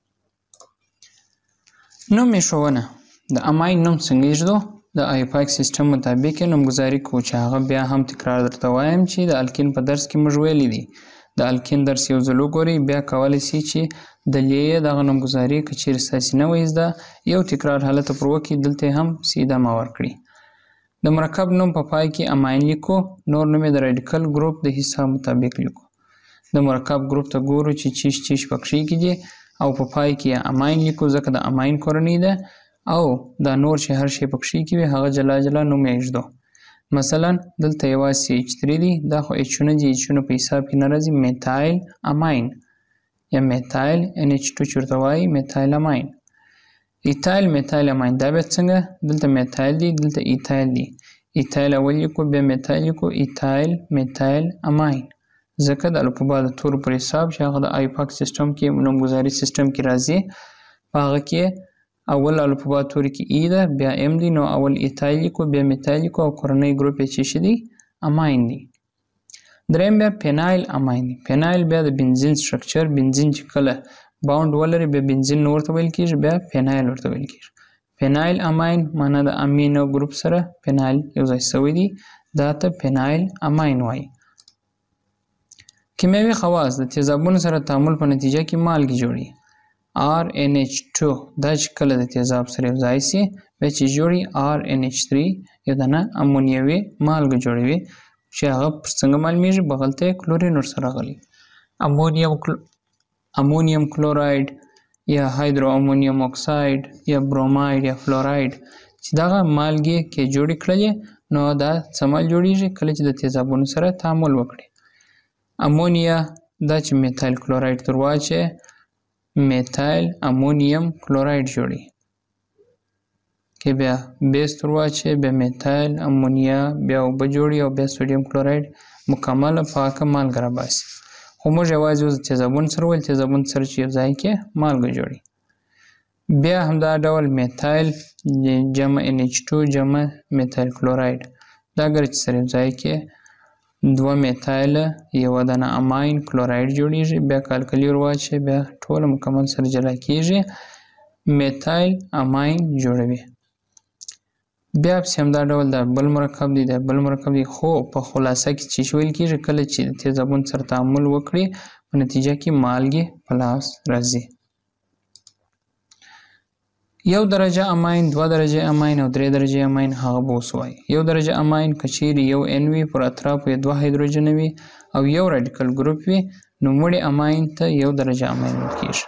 نوم ښوونه د اماین نوم څنګه ایږدو؟ د آیوپاک سیستم مطابق نومګذاري کوو چې هغه بیا هم تکرار درته وایم چې د الکین په درس کې موږ ویلي دي. د الکین درس یو ځل وګورئ، بیا کولی شئ چې د لیې دغه نومګذاري که چیرې ستاسې نه وي زده یو تکرار حالت پر وکړي، دلته هم سیده ما ورکړي. د مرکب نوم په پای کې اماین لیکو، نور نوم د رادیکل ګروپ د حساب مطابق لیکو. د مرکب ګروپ ته ګورو چې چیش چیش پکې کې دي او په پای کې اماین لیکو ځکه د اماین کورنۍ ده او دا نور چې هر شی پکې کې وي هغه جلا جلا نوم یې ایږدو. مثلا دلته یوازې ایچ تھری دی، دا خو ایچونه دي، ایچونه په حساب کې نه راځي. میتایل اماین یا میتایل ان ایچ ټو چورته وایي میتایل اماین. ایتایل میتایل اماین دا بیا څنګه؟ دلته میتایل دی، دلته ایتایل دی. ایتایل اول لیکو، بیا میتایل لیکو، ایتایل میتایل اماین. ځکه د الفبا د تورو پر حساب چې هغه د آیوپاک سیستم کې نومګذاري سیستم کې راځي، په هغه کې اول الفبا توري کې ای ده، بیا ام دی، نو اول ایتایل لیکو، بیا میتایل لیکو او کورنۍ ګروپ یې چې شي دی اماین دی. دریم بیا پینایل اماین دی. پینایل بیا د بنزین سټرکچر، بنزین چې کله باوند ولري بیا بنزین نور ورته ویل کېږي، بیا پینایل ورته ویل کېږي. پینایل اماین معنا د امینو ګروپ سره پینایل یو ځای شوی دی، دا ته پینایل اماین وایي. کیمیاوي خواص د تیزابونو سره تعامل په نتیجه کې مالګې جوړي. آر ان ایچ ټو دا چې کله د تیزاب سره یو ځای شي بیا چې جوړي آر ان ایچ تھری یو دانه امونیوي مالګه جوړوي چې هغه پر څنګه معلومیږي؟ بغل ته کلورین ورسره غلي. امونیم کل... امونیم کلوراید یا هایدرو امونیم اکساید یا بروماید یا فلوراید چې دغه مالګې کې جوړې کړلې نو دا څه مال جوړیږي؟ کله چې د تیزابونو سره تعامل وکړي. امونیا دا چې میتایل کلوراید تر واچې میتایل امونیم کلوراید جوړي، کې بیا بیس تر واچې بیا میتایل امونیا بیا اوبه جوړي او بیا سوډیم کلوراید مکمله پاکه مالګه راباسي. خو موږ یوازې تیزابون سره ویل تیزابون سره چې یو ځای کې مالګه جوړي. بیا همدا ډول میتایل جمع ان ایچ ټو جمع میتایل کلوراید دا اگر چې سره یو ځای کې دوه میتایل یو دانه اماین کلوراید جوړیږي بیا کالکلی ور واچي بیا ټول مکمل سره جلا کیږي میتایل اماین جوړوي. بیا په همدا ډول دا بل مرکب دی دا بل مرکب دی خو په خلاصه کې چې ویل کیږي کله چې تیزابون سره تعامل وکړي په نتیجه کې مالګې په لاس راځي. یو درجه اماین دوه درجه اماین او درې درجه اماین هغه بوسوي. یو درجه اماین کچیر یو ان وی پر اطراف یې دوه هایدروجن وي او یو رادیکل ګروپ وي نو مړی اماین ته یو درجه اماین ویل کیږي.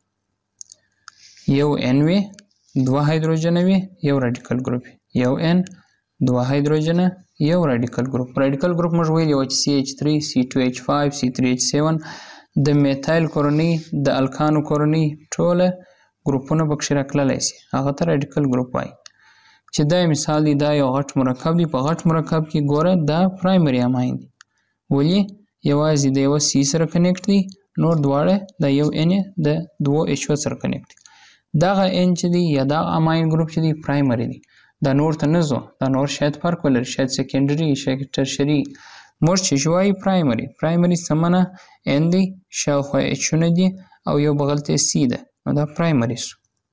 یو ان وی دوه هایدروجن وي یو رادیکل ګروپ یو ان دوه هایدروجن یو رادیکل ګروپ. رادیکل ګروپ موږ ویل یو چې سی ایچ تھری سی ټو ایچ فایو سی تھری ایچ سیون د میتایل کورنۍ د الکانو کورنۍ ټوله ګروپونه پکې راکړلای شي هغه ته رادیکل ګروپ وایي. چې دا مثال دی دا یو غټ مرکب دی په غټ مرکب کې ګوره دا پرایمري اماین دی ولی یوازې د یو سی سره کنیکټ دی نور دواړه د یو ان د دوه ایچ او سره کنیکټ دی. دغه ان چې دی یا دا اماین ګروپ چې دی پرایمري دی دا نور ته نه ځو دا نور شاید فرق ولري شاید سیکنډري شاید ټرشري موږ چې شوای پرایمري پرایمري سمنه ان دی شاوخوا ایچونه دی او یو بغل ته سی ده نو دا پرایمري سو.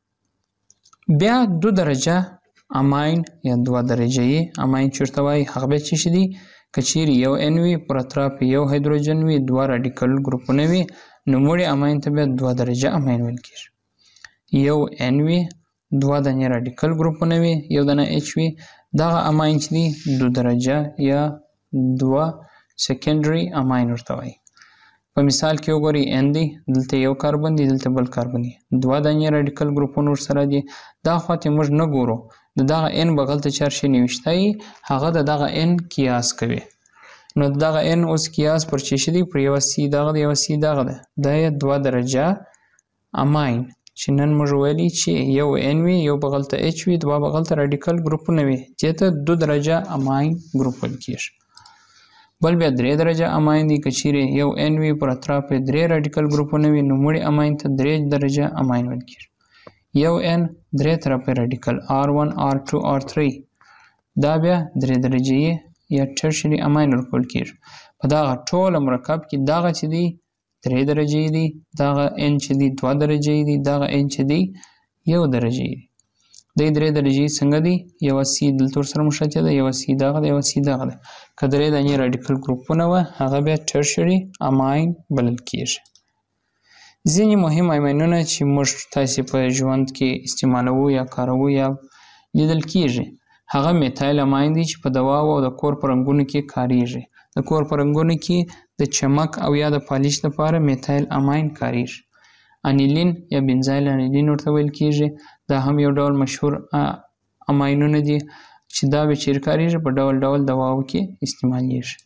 بیا دو درجه اماین یا دوه درجه اماین چورته وای هغه به چی شي کچیر یو ان وی پر اطراف یو هایدروجن وی دوه رادیکل ګروپونه وی نو مړی اماین ته به دوه درجه اماین ویل کیږي. یو ان وی دوه دانه رادیکل ګروپونه وی یو دانه ایچ وی دا اماین چې دی دو درجه یا دوه سیکنډري اماین ورته وای. په مثال کې وګورئ ان دی دلته یو کاربن دی دلته بل کاربن دی دوه دانې رادیکل ګروپونه ورسره دي دا خواته موږ نه ګورو د دغه ان بغل ته چارج نوشتای هغه د دغه ان قیاس کوي نو دغه ان اوس قیاس پر چی شدي پر یو سی دغه یو سی دغه ده د دوه درجه اماین چې نن موږ ویلي چې یو ان وی یو بغل ته ایچ وی دوه بغل ته رادیکل ګروپونه وي چې ته دو درجه اماین ګروپ ول کیږي. بل بیا درې درجه اماین دی کچیرې یو ان وی پر اطراف درې رادیکل ګروپونه وي نو مړی اماین ته درې درجه اماین ویل کیږي. یو ان درې طرفه رادیکل آر ون آر ټو آر تھری دا بیا درې درجه یا ټرشري اماین ورکول کیږي. په دا ټول مرکب کې دا چې دی درې درجه دی دا ان چې دی دوه درجه دی دا ان چې دی یو درجه دی د درې درجه څنګه دی یو سی دلته سره مشابه ده یو سی دغه یو سی دغه کدرې د نه رادیکل ګروپونه و هغه به ټرشري اماین بلل کیږي. ځینې مهم اماینونه چې موږ تاسو په ژوند کې استعمالوو یا کاروو یا لیدل کیږي هغه میتایل اماین دي چې په دوا او د کور پرنګونو کې کاریږي. د کور پرنګونو کې د چمک او یا د پالیش لپاره میتایل اماین کاریږي. انیلین یا بنزایل انیلین ورته ویل کیږي دا هم یو ډول مشهور اماینونه دي چې دا به چیرې کاریږي په ډول ډول دواو کې استعمالیږي.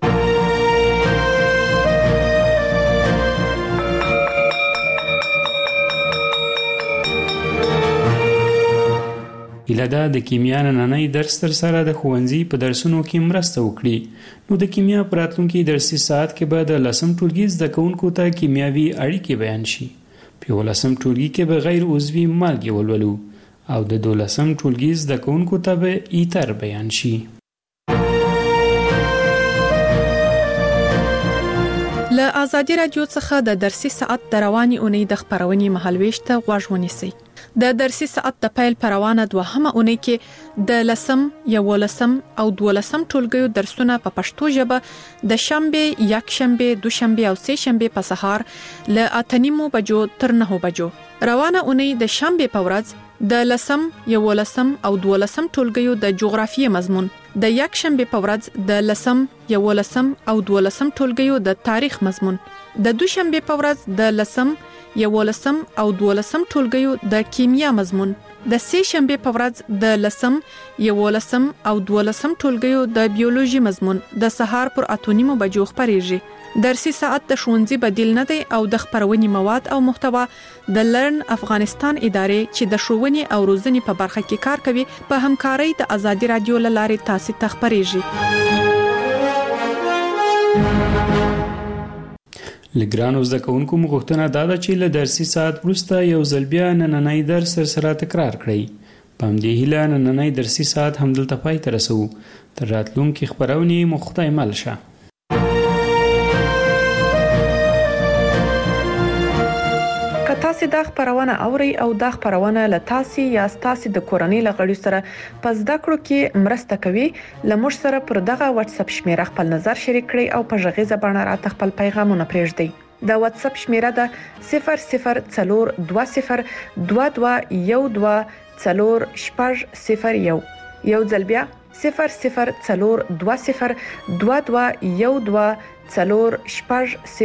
ایله دا د کیمیا نننۍ درس تر سره د ښوونځي په درسونو کې مرسته وکړي. نو د کیمیا په راتلونکي درسي ساعت کې به د لسم ټولګي زده کوونکو ته کیمیاوي اړیکې بیان شي. په یولسم ټولګي کې به غیر عضوي مالګې ولولو او د دولسم ټولګي زده کوونکو ته به ایتر بیان شي. له آزادي رادیو څخه د درسي ساعت د رواني اونۍ د خبرونې مهالويش ته غوږ ونیسئ. د درسي ساعت د پیل پروانه دوهمه اونۍ کې د لسم یولسم او دولسم ټولګیو درسونه په پښتو ژبه د شنبه یک شنبه دوشنبه او سه شنبه په سهار ل اتنیمو بجو تر نهو بجو روانه اونۍ د شنبه په ورځ د لسم یولسم او دولسم ټولګیو د جغرافیې مضمون د یک شنبه په ورځ د لسم یولسم او دولسم ټولګیو د تاریخ مضمون د دوشنبه په ورځ د لسم یولسم او دولسم ټولګیو د کیمیا مضمون د سه شنبه په ورځ د لسم یولسم او دولسم ټولګیو د بیولوژي مضمون د سهار پر اتونیمو بجو خبريږي. درسي ساعت د ښوونځي بدیل نه دی او د خبرونې مواد او محتوا د لرن افغانستان ادارې چې د ښوونې او روزنې په برخه کې کار کوي په همکارۍ د آزادي رادیو لارې تاسو ته خبريږي. لګرانو زده کوونکو مغوښتنه دا ده چې له درسي ساعت وروسته یو ځل بیا نننی درس سره تکرار کړئ. په همدې هیله نننی درسي ساعت همدلته پای ته رسوو. تر راتلونکي خپرونې مو خدای مل شه. که تاسو د خبرونه اوري او د خبرونه له تاسو یا تاسو د کورنۍ لغړی سره پس د کړو کې مرسته کوي لمر سره پر دغه واتس اپ شمیره خپل نظر شریک کړئ او په ژغې زبانه راته خپل پیغامونه پرېږدئ. د واتس اپ شمیره ده صفر صفر څلور دوه صفر دوه دوه یو دوه څلور شپږ صفر یو یو ځل بیا صفر صفر څلور دوه صفر دوه دوه یو دوه څلور شپږ